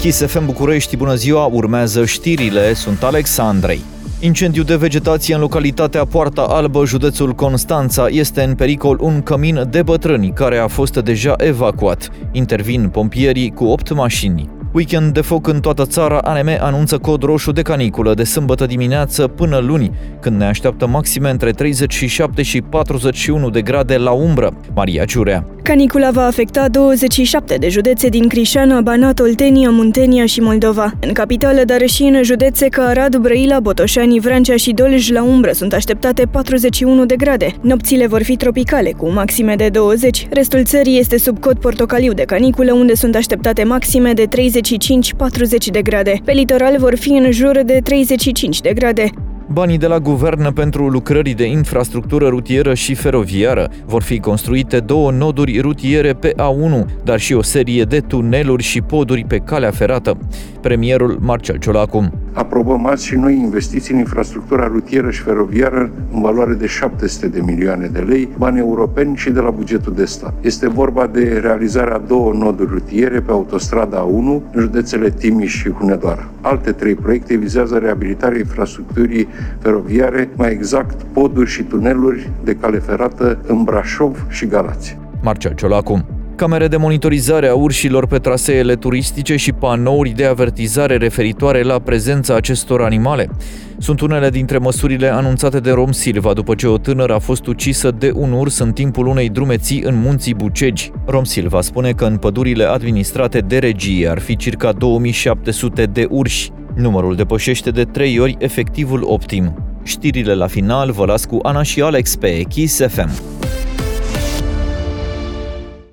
Kiss FM București, bună ziua, urmează știrile, sunt Alex Andrei. Incendiu de vegetație în localitatea Poarta Albă, județul Constanța. Este în pericol un cămin de bătrâni care a fost deja evacuat. Intervin pompierii cu 8 mașini. Weekend de foc în toată țara, ANM anunță cod roșu de caniculă de sâmbătă dimineață până luni, când ne așteaptă maxime între 37 și 41 de grade la umbră. Maria Ciurea. Canicula va afecta 27 de județe din Crișana, Banat, Oltenia, Muntenia și Moldova. În capitală, dar și în județe ca Arad, Brăila, Botoșani, Vrancea și Dolj la umbră sunt așteptate 41 de grade. Nopțile vor fi tropicale, cu maxime de 20. Restul țării este sub cod portocaliu de caniculă, unde sunt așteptate maxime de 35-40 de grade. Pe litoral vor fi în jur de 35 de grade. Banii de la guvern pentru lucrări de infrastructură rutieră și feroviară. Vor fi construite 2 noduri rutiere pe A1, dar și o serie de tuneluri și poduri pe calea ferată. Premierul Marcel Ciolacu. Aprobăm azi și noi investiții în infrastructura rutieră și feroviară în valoare de 700 de milioane de lei, bani europeni și de la bugetul de stat. Este vorba de realizarea 2 noduri rutiere pe autostrada A1 în județele Timiș și Hunedoara. Alte 3 proiecte vizează reabilitarea infrastructurii feroviare, mai exact poduri și tuneluri de cale ferată în Brașov și Galați. Marcel Ciolacu. Camere de monitorizare a urșilor pe traseele turistice și panouri de avertizare referitoare la prezența acestor animale sunt unele dintre măsurile anunțate de Romsilva după ce o tânără a fost ucisă de un urs în timpul unei drumeții în munții Bucegi. Romsilva spune că în pădurile administrate de regie ar fi circa 2700 de urși. Numărul depășește de 3 ori efectivul optim. Știrile la final vă las cu Ana și Alex pe Kiss FM.